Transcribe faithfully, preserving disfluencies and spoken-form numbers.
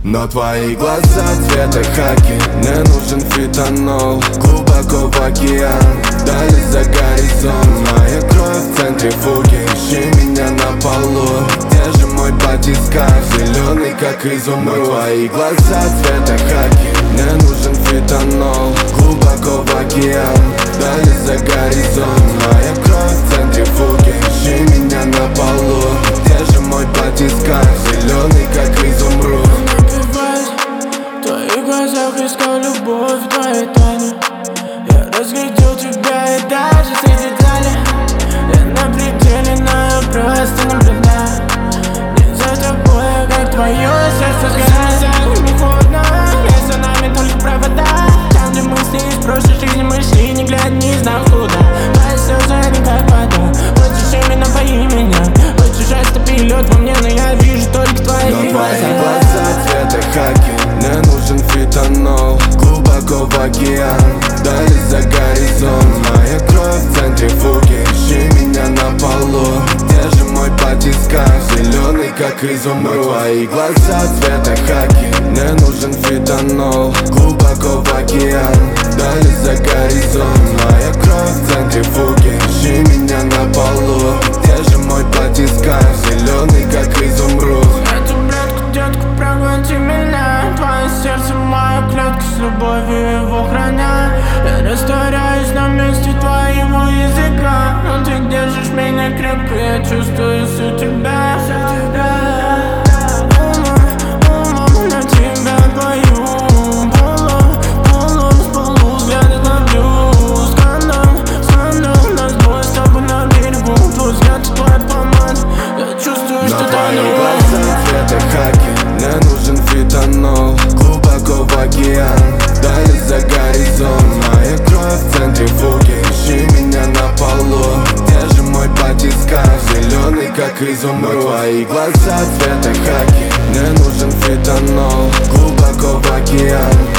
Но твои глаза цвета хаки, мне нужен фитонол. Глубоко в океан, дали за горизонт. Моя кровь в центрифуге, ищи меня на полу. Где же мой батискаф, зеленый как изумруд. Но твои глаза цвета хаки, мне нужен фитонол. Глубоко в океан, дали за горизонт. Моя кровь в центрифуге, ищи меня на полу. Где же мой батискаф, зеленый как изумруд. В твоих глазах искал любовь, твои тайны. Я разглядел тебя и даже среди дали. Я на пределе, но я просто наблюдаю. Не за тобой, а как твое сердце сгорает. Не холодно, лес за нами только провода. Там, где мы с ней из прошлой жизни мы шли, не глядя, не знав куда. Твои слезы, они как вода. Хочешь именно пои меня. Хочешь растопи лед во мне, но я вижу только твои но глаза. твои глаза цвета хаки, мне нужен фитонол. Глубоко в океан, дали за горизонт. Моя кровь в центрифуге, ищи меня на полу. Где же мой батискаф, зеленый как изумруд. Но твои глаза цвета хаки, мне нужен фитонол. Глубоко в океан, дали за горизонт. Моя кровь в центрифуге, ищи меня на полу. Где же мой батискаф, зеленый как изумруд. Эту братку, детку, прогоните меня. Твое сердце, моя клетка, с любовью его храня. Я растворяюсь на месте твоего языка. Но ты держишь меня крепко, я чувствую всю тебя, всю тебя. Умом на тебя пою. Полу, полу, с полу взгляд ловлю. Скандал, скандал, нас двое с тобой на берегу. Твой взгляд, твой помад, я чувствую, что твои глаза цвета хаки, мне нужен фитонол. Глубоко в океан, дали за горизонт. Моя кровь в центрифуге, ищи меня на полу. Где же мой батискаф, зеленый как изумруд. Но твои глаза цвета хаки, мне нужен фитонол. Глубоко в океан,